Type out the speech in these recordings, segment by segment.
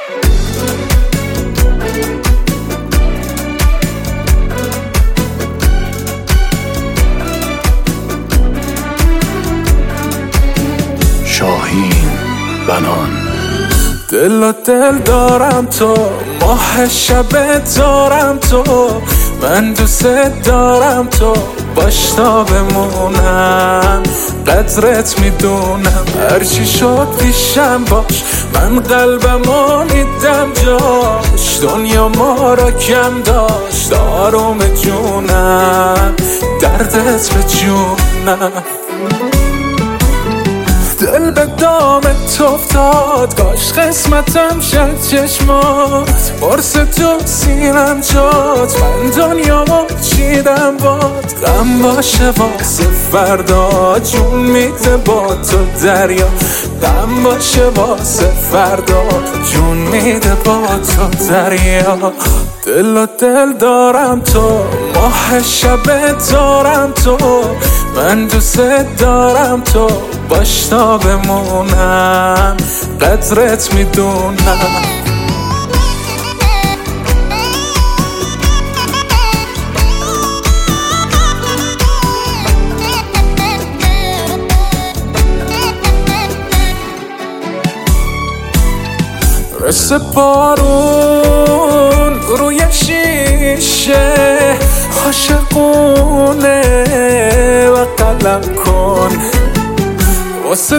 شاهین بنان. دل و دل دارم تو، ماه شب دارم تو، من دوست دارم تو، باش تا بمونم، قدرت میدونم، هرچی شد پیشم باش، من قلبمو میدم جاش، دنیا ما را کم داشت، آروم جونم، دردت به جونم. دل به دام تو افتاد، کاش قسمتم شد چشمات، برس تو سینم جات، من دنیامو چیدم باد، غم باشه واسه فردا، جون میده با تو دریا، غم باشه واسه فردا، جون میده با تو دریا. دل و دل دارم تو، ماه شب دارم تو، من دوست دارم تو، باش تا بمونم، قدرت میدونم. رسه بارون روی شیشه، عاشقونه و قلم کن، واسه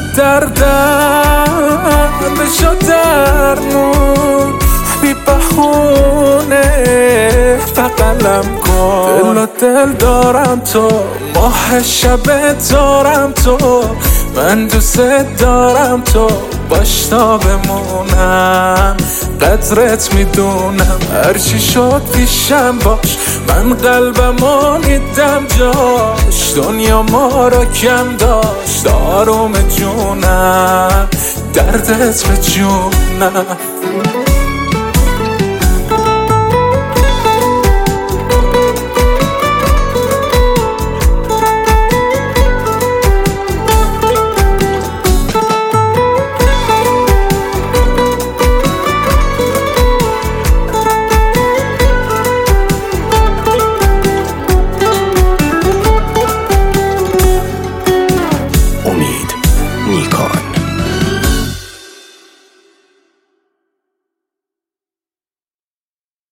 دردم بشو درمون، بی بهونه و قلم کن. دل و دل دارم تو، ماه شب دارم تو، من دوست دارم تو، باش تا بمونم، قدرت میدونم، هرچی شد پیشم باش، من قلبمو میدم جاش، دنیا ما را کم داشت، آروم جونم، دردت به جونم.